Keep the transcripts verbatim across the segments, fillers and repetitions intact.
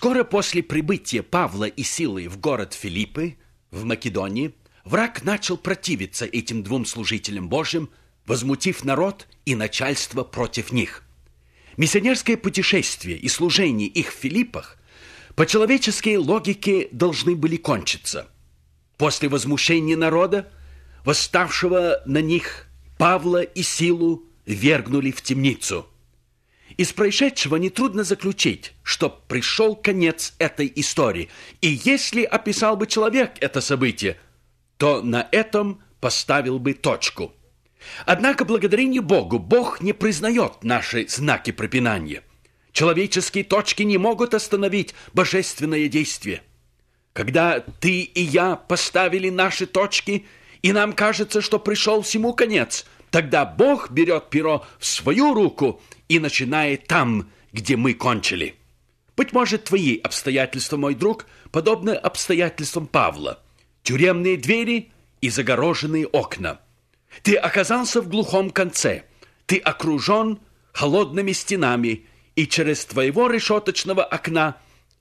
Скоро после прибытия Павла и Силы в город Филиппы, в Македонии, враг начал противиться этим двум служителям Божьим, возмутив народ и начальство против них. Миссионерское путешествие и служение их в Филиппах по человеческой логике должны были кончиться. После возмущения народа, восставшего на них, Павла и Силу вергнули в темницу. Из происшедшего нетрудно заключить, что пришел конец этой истории. И если описал бы человек это событие, то на этом поставил бы точку. Однако, благодарение Богу, Бог не признает наши знаки препинания. Человеческие точки не могут остановить божественное действие. Когда ты и я поставили наши точки, и нам кажется, что пришел всему конец, тогда Бог берет перо в свою руку и начинает там, где мы кончили. Быть может, твои обстоятельства, мой друг, подобны обстоятельствам Павла. Тюремные двери и загороженные окна. Ты оказался в глухом конце. Ты окружен холодными стенами, и через твоего решеточного окна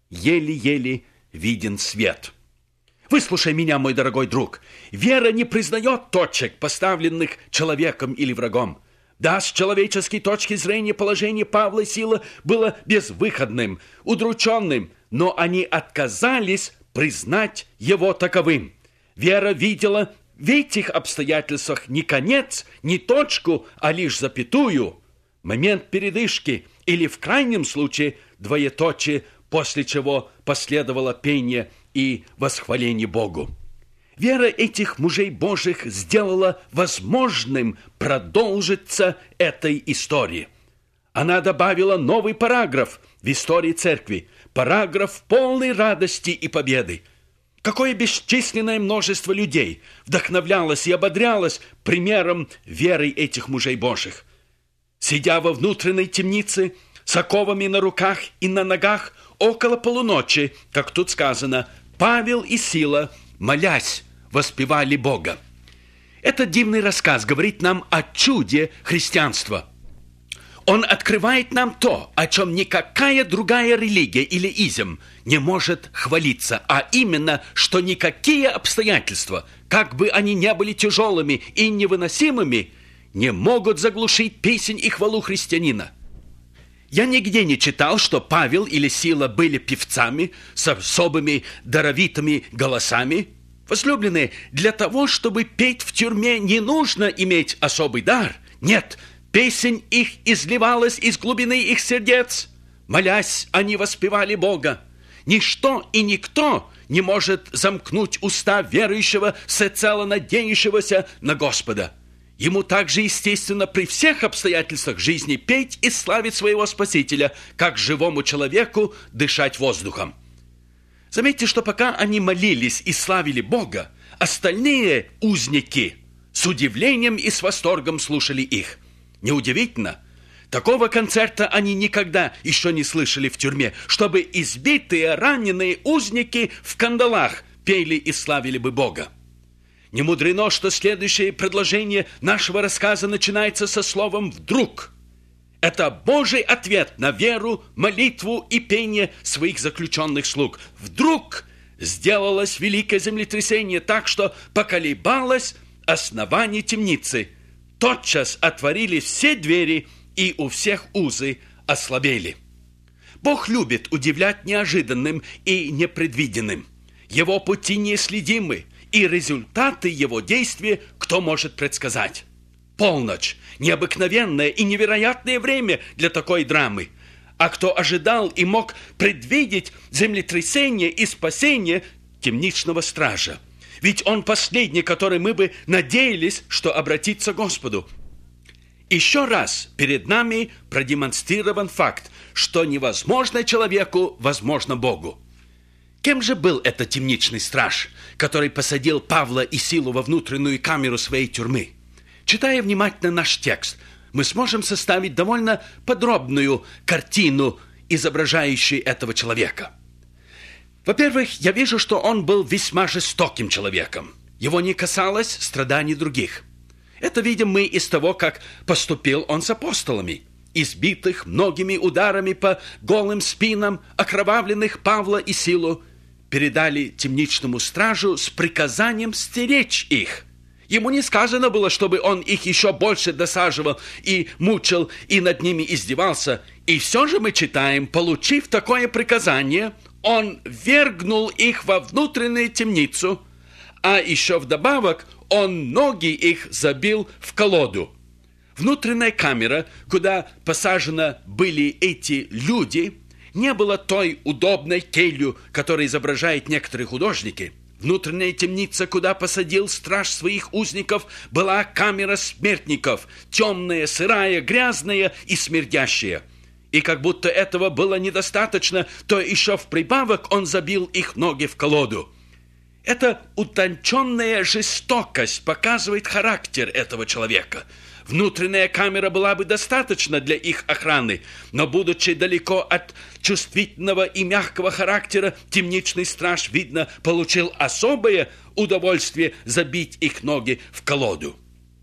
еле-еле виден свет. Выслушай меня, мой дорогой друг. Вера не признает точек, поставленных человеком или врагом. Да, с человеческой точки зрения положение Павла и Силы было безвыходным, удрученным, но они отказались признать его таковым. Вера видела в этих обстоятельствах не конец, не точку, а лишь запятую, момент передышки или, в крайнем случае, двоеточие, после чего последовало пение и восхваление Богу. Вера этих мужей Божьих сделала возможным продолжиться этой истории. Она добавила новый параграф в истории церкви, параграф полной радости и победы. Какое бесчисленное множество людей вдохновлялось и ободрялось примером веры этих мужей Божьих. Сидя во внутренней темнице, с оковами на руках и на ногах, около полуночи, как тут сказано, Павел и Сила, молясь, воспевали Бога. Этот дивный рассказ говорит нам о чуде христианства. Он открывает нам то, о чем никакая другая религия или изм не может хвалиться, а именно, что никакие обстоятельства, как бы они ни были тяжелыми и невыносимыми, не могут заглушить песнь и хвалу христианина. Я нигде не читал, что Павел или Сила были певцами с особыми даровитыми голосами. Возлюбленные, для того, чтобы петь в тюрьме, не нужно иметь особый дар. Нет, песнь их изливалась из глубины их сердец. Молясь, они воспевали Бога. Ничто и никто не может замкнуть уста верующего, всецело надеющегося на Господа. Ему также, естественно, при всех обстоятельствах жизни петь и славить своего Спасителя, как живому человеку дышать воздухом. Заметьте, что пока они молились и славили Бога, остальные узники с удивлением и с восторгом слушали их. Неудивительно, такого концерта они никогда еще не слышали в тюрьме, чтобы избитые, раненые узники в кандалах пели и славили бы Бога. Не мудрено, что следующее предложение нашего рассказа начинается со словом «вдруг». Это Божий ответ на веру, молитву и пение своих заключенных слуг. Вдруг сделалось великое землетрясение так, что поколебалось основание темницы. Тотчас отворились все двери, и у всех узы ослабели. Бог любит удивлять неожиданным и непредвиденным. Его пути неследимы, и результаты его действия кто может предсказать? Полночь – необыкновенное и невероятное время для такой драмы. А кто ожидал и мог предвидеть землетрясение и спасение темничного стража? Ведь он последний, который мы бы надеялись, что обратится к Господу. Еще раз перед нами продемонстрирован факт, что невозможно человеку, возможно Богу. Кем же был этот темничный страж, который посадил Павла и Силу во внутреннюю камеру своей тюрьмы? Читая внимательно наш текст, мы сможем составить довольно подробную картину, изображающую этого человека. Во-первых, я вижу, что он был весьма жестоким человеком. Его не касалось страданий других. Это видим мы из того, как поступил он с апостолами. избитых многими ударами по голым спинам, окровавленных Павла и Силу, передали темничному стражу с приказанием стеречь их. Ему не сказано было, чтобы он их еще больше досаживал и мучил, и над ними издевался. И все же мы читаем, получив такое приказание, он вергнул их во внутреннюю темницу, а еще вдобавок он ноги их забил в колоду. Внутренняя камера, куда посажены были эти люди, не было той удобной келью, которую изображают некоторые художники. Внутренняя темница, куда посадил страж своих узников, была камера смертников, темная, сырая, грязная и смердящая. И как будто этого было недостаточно, то еще в прибавок он забил их ноги в колоду. Эта утонченная жестокость показывает характер этого человека. Внутренняя камера была бы достаточна для их охраны, но, будучи далеко от чувствительного и мягкого характера, темничный страж, видно, получил особое удовольствие забить их ноги в колоду.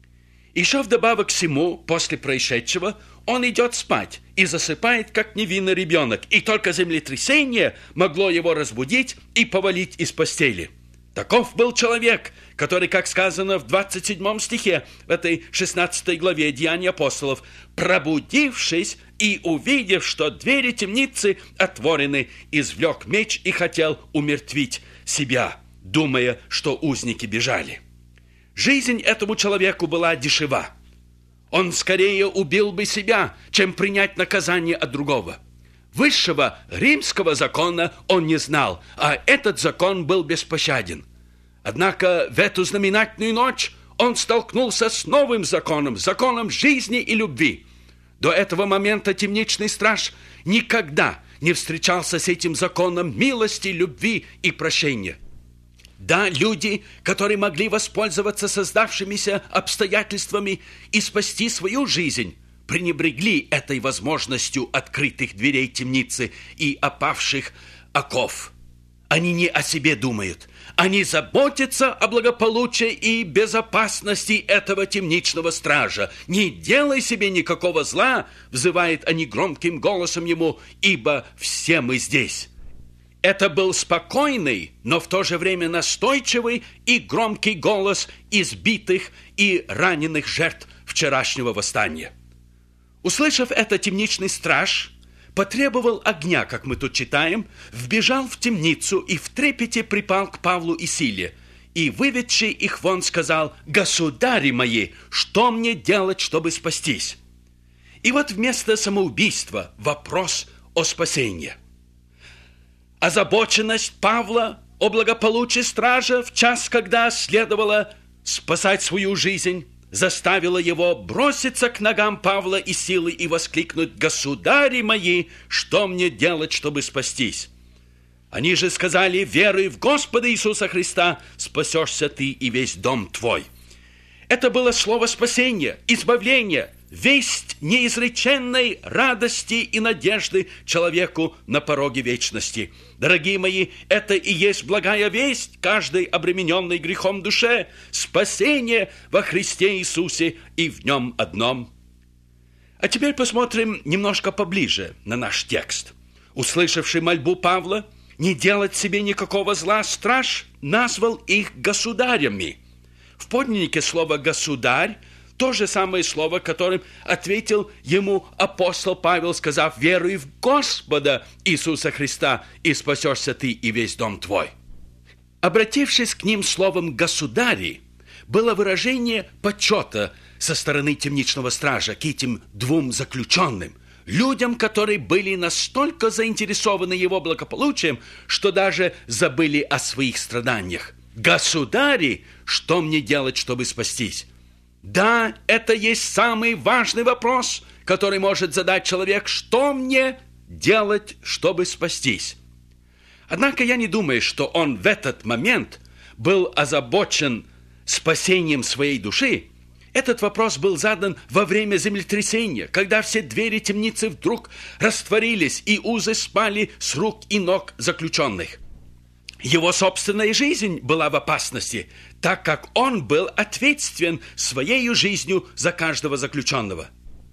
Еще вдобавок к всему, после происшедшего, он идет спать и засыпает, как невинный ребенок, и только землетрясение могло его разбудить и повалить из постели. Таков был человек, который, как сказано в двадцать седьмом стихе в этой шестнадцатой главе Деяний апостолов, пробудившись и увидев, что двери темницы отворены, извлек меч и хотел умертвить себя, думая, что узники бежали. Жизнь этому человеку была дешева. Он скорее убил бы себя, чем принять наказание от другого. Высшего римского закона он не знал, а этот закон был беспощаден. Однако в эту знаменательную ночь он столкнулся с новым законом, законом жизни и любви. До этого момента темничный страж никогда не встречался с этим законом милости, любви и прощения. Да, люди, которые могли воспользоваться создавшимися обстоятельствами и спасти свою жизнь, пренебрегли этой возможностью открытых дверей темницы и опавших оков. Они не о себе думают. Они заботятся о благополучии и безопасности этого темничного стража. «Не делай себе никакого зла», — взывают они громким голосом ему, «ибо все мы здесь». Это был спокойный, но в то же время настойчивый и громкий голос избитых и раненых жертв вчерашнего восстания. Услышав это, темничный страж потребовал огня, как мы тут читаем, вбежал в темницу и в трепете припал к Павлу и Силе, и, выведший их вон, сказал: «Государи мои, что мне делать, чтобы спастись?» И вот вместо самоубийства вопрос о спасении. Озабоченность Павла о благополучии стража в час, когда следовало спасать свою жизнь, заставила его броситься к ногам Павла и Силы и воскликнуть: «Государи мои, что мне делать, чтобы спастись?» Они же сказали: «Веруй в Господа Иисуса Христа, спасешься ты и весь дом твой». Это было слово спасения, избавления, весть неизреченной радости и надежды человеку на пороге вечности. Дорогие мои, это и есть благая весть каждой обремененной грехом душе, спасение во Христе Иисусе и в Нем одном. А теперь посмотрим немножко поближе на наш текст. Услышавший мольбу Павла не делать себе никакого зла, страж назвал их государями. В подлиннике слово «государь» то же самое слово, которым ответил ему апостол Павел, сказав: «Веруй в Господа Иисуса Христа, и спасешься ты и весь дом твой». Обратившись к ним словом «государи», было выражение почета со стороны темничного стража к этим двум заключенным, людям, которые были настолько заинтересованы его благополучием, что даже забыли о своих страданиях. «Государи, что мне делать, чтобы спастись?» Да, это есть самый важный вопрос, который может задать человек: что мне делать, чтобы спастись? Однако я не думаю, что он в этот момент был озабочен спасением своей души. Этот вопрос был задан во время землетрясения, когда все двери темницы вдруг растворились и узы спали с рук и ног заключенных. Его собственная жизнь была в опасности, так как он был ответственен своей жизнью за каждого заключенного.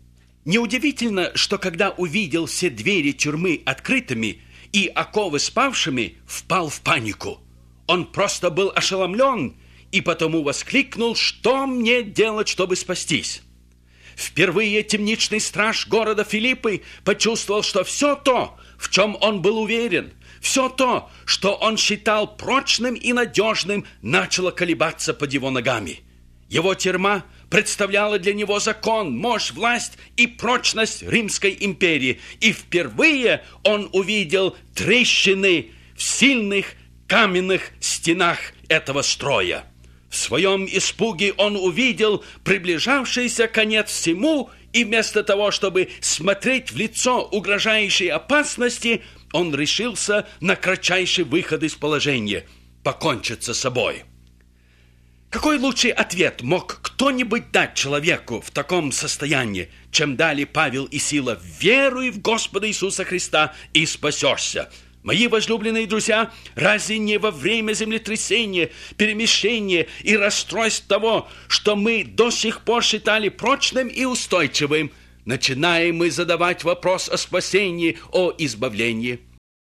Неудивительно, что когда увидел все двери тюрьмы открытыми и оковы спавшими, впал в панику. Он просто был ошеломлен и потому воскликнул: «Что мне делать, чтобы спастись?» Впервые темничный страж города Филиппы почувствовал, что все то, в чем он был уверен, все то, что он считал прочным и надежным, начало колебаться под его ногами. Его тюрьма представляла для него закон, мощь, власть и прочность Римской империи. И впервые он увидел трещины в сильных каменных стенах этого строя. В своем испуге он увидел приближавшийся конец всему, и вместо того, чтобы смотреть в лицо угрожающей опасности, он решился на кратчайший выход из положения – покончить с собой. Какой лучший ответ мог кто-нибудь дать человеку в таком состоянии, чем дали Павел и Сила: «Веруй в Господа Иисуса Христа и спасешься». Мои возлюбленные друзья, разве не во время землетрясения, перемещения и расстройств того, что мы до сих пор считали прочным и устойчивым, начинаем мы задавать вопрос о спасении, о избавлении?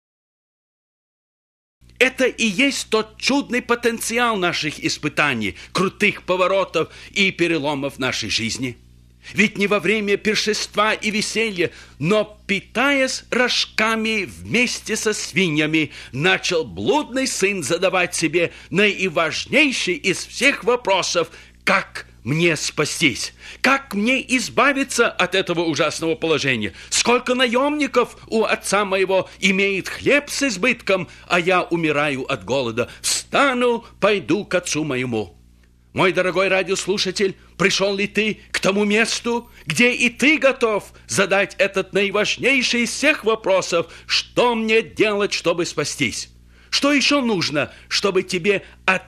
Это и есть тот чудный потенциал наших испытаний, крутых поворотов и переломов нашей жизни. Ведь не во время пиршества и веселья, но, питаясь рожками вместе со свиньями, начал блудный сын задавать себе наиважнейший из всех вопросов: как мне спастись? Как мне избавиться от этого ужасного положения? Сколько наемников у отца моего имеет хлеб с избытком, а я умираю от голода? Встану, пойду к отцу моему. Мой дорогой радиослушатель, пришел ли ты к тому месту, где и ты готов задать этот наиважнейший из всех вопросов: что мне делать, чтобы спастись? Что еще нужно, чтобы тебе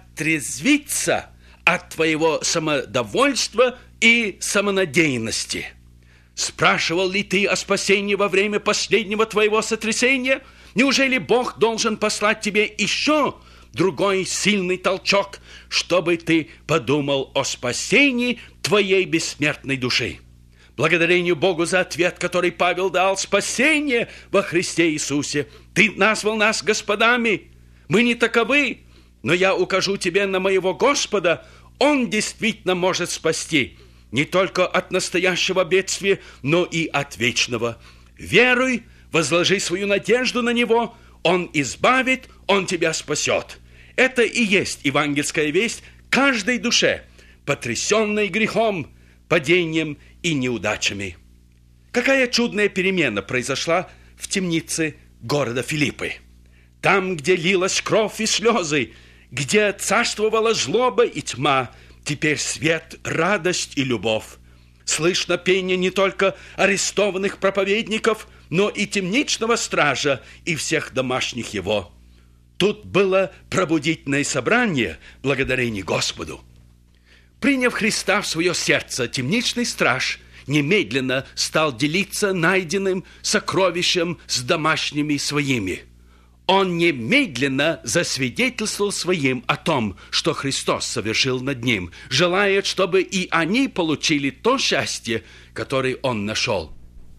отрезвиться от твоего самодовольства и самонадеянности? Спрашивал ли ты о спасении во время последнего твоего сотрясения? Неужели Бог должен послать тебе еще другой сильный толчок, чтобы ты подумал о спасении твоей бессмертной души? Благодарению Богу за ответ, который Павел дал: спасение во Христе Иисусе. Ты назвал нас господами. Мы не таковы, но я укажу тебе на моего Господа. Он действительно может спасти не только от настоящего бедствия, но и от вечного. Веруй, возложи свою надежду на Него. Он избавит, Он тебя спасет. Это и есть евангельская весть каждой душе, потрясенной грехом, падением и неудачами. Какая чудная перемена произошла в темнице города Филиппы. Там, где лилась кровь и слезы, где царствовала злоба и тьма, теперь свет, радость и любовь. Слышно пение не только арестованных проповедников, но и темничного стража и всех домашних его. Тут было пробудительное собрание, благодарение Господу. Приняв Христа в свое сердце, темничный страж немедленно стал делиться найденным сокровищем с домашними своими. Он немедленно засвидетельствовал своим о том, что Христос совершил над ним, желая, чтобы и они получили то счастье, которое он нашел.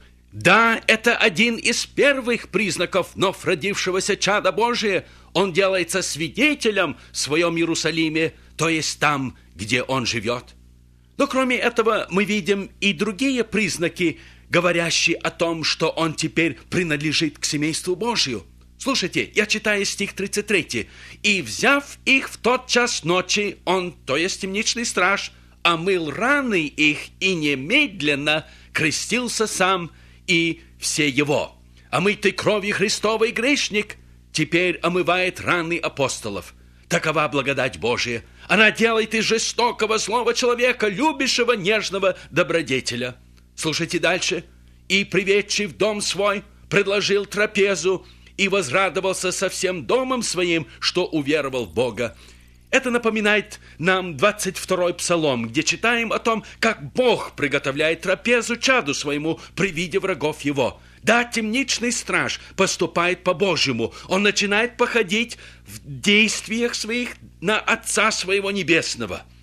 Да, это один из первых признаков вновь родившегося чада Божия. Он делается свидетелем в своем Иерусалиме, то есть там, где он живет. Но кроме этого мы видим и другие признаки, говорящие о том, что он теперь принадлежит к семейству Божию. Слушайте, я читаю стих тридцать три. «И, взяв их в тот час ночи, он, то есть темничный страж, омыл раны их и немедленно крестился сам и все его. Омытый кровью Христовой грешник теперь омывает раны апостолов. Такова благодать Божия. Она делает из жестокого злого человека любящего нежного добродетеля». Слушайте дальше. «И, приведший в дом свой, предложил трапезу и возрадовался со всем домом своим, что уверовал в Бога». Это напоминает нам двадцать второй псалом, где читаем о том, как Бог приготовляет трапезу чаду своему при виде врагов его. Да, темничный страж поступает по-божьему. Он начинает походить в действиях своих на Отца своего Небесного.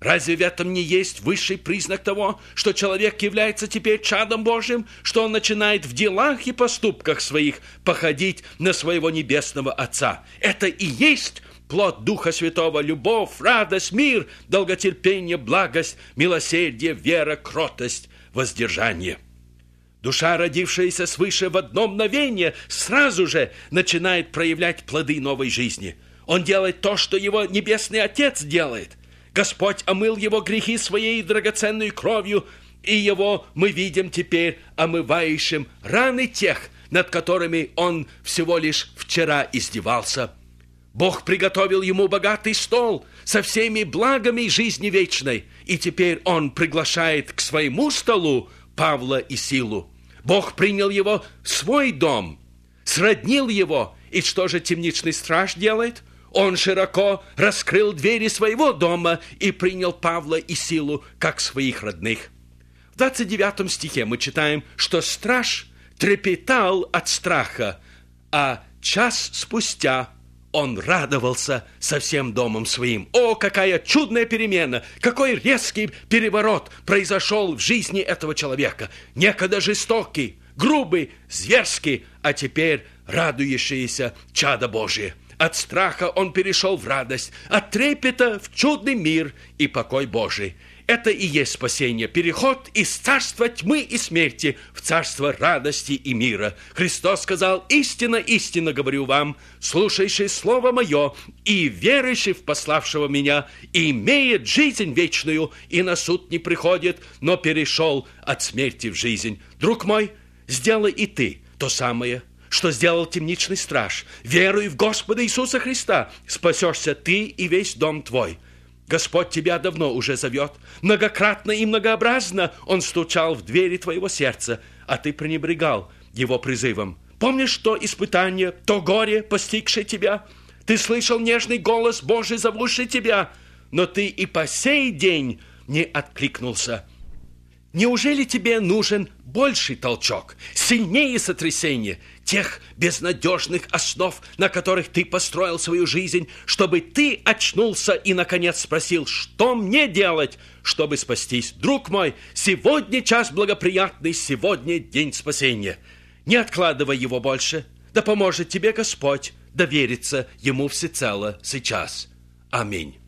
Разве в этом не есть высший признак того, что человек является теперь чадом Божьим, что он начинает в делах и поступках своих походить на своего небесного Отца? Это и есть плод Духа Святого: любовь, радость, мир, долготерпение, благость, милосердие, вера, кротость, воздержание. Душа, родившаяся свыше, в одно мгновение сразу же начинает проявлять плоды новой жизни. Он делает то, что его Небесный Отец делает. Господь омыл его грехи своей драгоценной кровью, и его мы видим теперь омывающим раны тех, над которыми он всего лишь вчера издевался. Бог приготовил ему богатый стол со всеми благами жизни вечной, и теперь он приглашает к своему столу Павла и Силу. Бог принял его в свой дом, сроднил его, и что же темничный страж делает? Он широко раскрыл двери своего дома и принял Павла и Силу как своих родных. В двадцать девятом стихе мы читаем, что страж трепетал от страха, а час спустя он радовался со всем домом своим. О, какая чудная перемена! Какой резкий переворот произошел в жизни этого человека! Некогда жестокий, грубый, зверский, а теперь радующийся чадо Божие. От страха он перешел в радость, от трепета в чудный мир и покой Божий. Это и есть спасение, переход из царства тьмы и смерти в царство радости и мира. Христос сказал: «Истинно, истинно говорю вам, слушающий слово мое и верующий в пославшего меня, имеет жизнь вечную, и на суд не приходит, но перешел от смерти в жизнь». Друг мой, сделай и ты то самое, что сделал темничный страж. Веруй в Господа Иисуса Христа, спасешься ты и весь дом твой. Господь тебя давно уже зовет. Многократно и многообразно Он стучал в двери твоего сердца, а ты пренебрегал Его призывом. Помнишь то испытание, то горе, постигшее тебя? Ты слышал нежный голос Божий, зовущий тебя, но ты и по сей день не откликнулся. Неужели тебе нужен больший толчок, сильнее сотрясение тех безнадежных основ, на которых ты построил свою жизнь, чтобы ты очнулся и, наконец, спросил: что мне делать, чтобы спастись? Друг мой, сегодня час благоприятный, сегодня день спасения. Не откладывай его больше, да поможет тебе Господь довериться Ему всецело сейчас. Аминь.